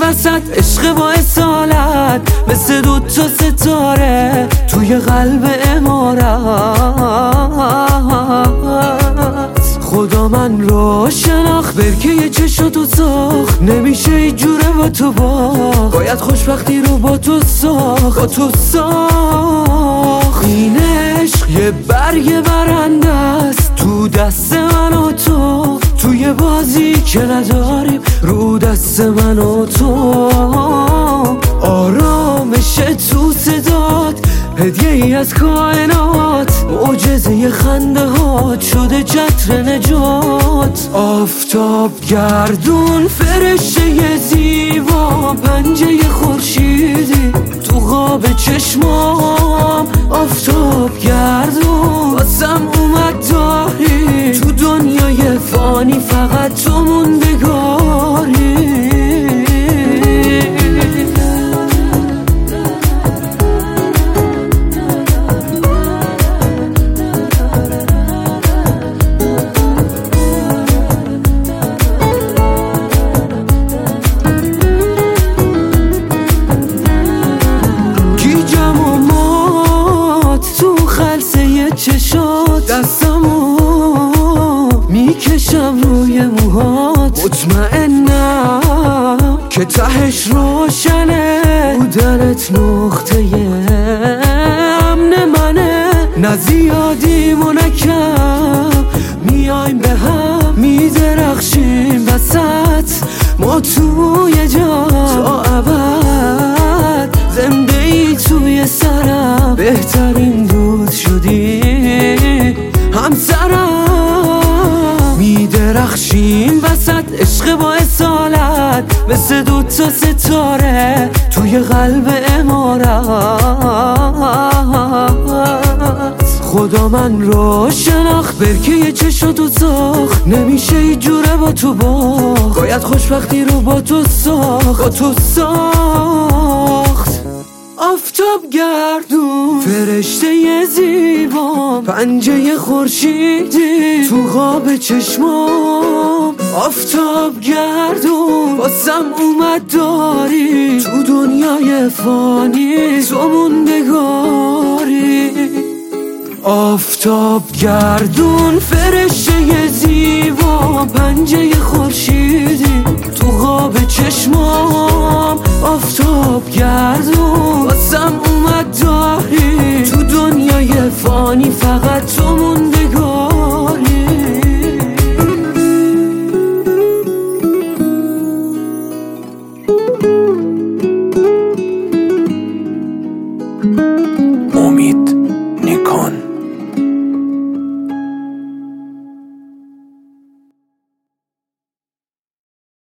وسط عشق با اصالت، مثل دوتا ستاره توی قلب امارت. خدا من رو شناخت، برکه چشاتو ساخت، نمیشه ای جوره با تو باید خوشبختی رو با تو ساخت. این عشق یه برگ برنده است تو دست من و تو، توی بازی که نداریم رو دست من و تو. آرامش تو صدات هدیه ای از کائنات، معجزه خنده هات شده چتر نجات. آفتاب گردون فرشته زیبا، پنجه خورشیدی تو خواب چشمام. آفتاب گردون واسم اومد داری، تو دنیای فانی فقط تو موندگاری. چشات دستمو میکشم روی موهات، مطمئنم که تهش روشنه، بودنت نقطه امن منه. نه زیادیم و نه کم، میایم به هم میدرخشیم وسط ما توی جا تا ابد. زنده ای توی سرم، بهترین دوست شدی همسرم. میدرخشیم وسط عشق با اصالت، مثل دوتا ستاره توی قلب امارت. خدا من رو شناخت، برکه چشاتو ساخت، نمیشه ای جوره با تو باید خوشبختی رو با تو ساخت. آفتاب گردون فرشته زیبا، پنجه خورشیدی تو خواب چشمام. آفتاب گردون واسم اومد داری، تو دنیای فانی تو موندگاری. آفتاب گردون فرشته زیبا، پنجه خورشیدی تو خواب چشمام. آفتاب گردون واسم اومد داری، تو دنیای فانی فقط تو مونده.